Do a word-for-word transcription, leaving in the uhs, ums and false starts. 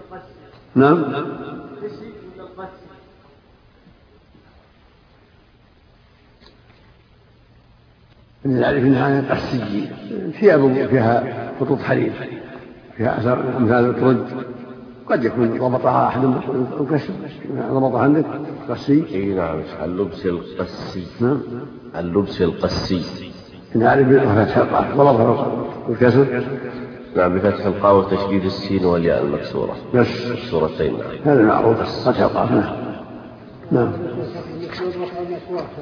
نعم. نعرف انها قسي ثياب فيها خطوط حرير فيها اثر امثال الترد، قد يكون ضبطها احد الكسر ضبطها عندك قسي. اي نعم. اللبس القسي. نعم. اللبس القسي نعرف بفتح القاف ضبطها الكسر. نعم بفتح القاف وتشديد السين والياء المكسورة بس السورتين. هذا معروف فتح القاف. نعم.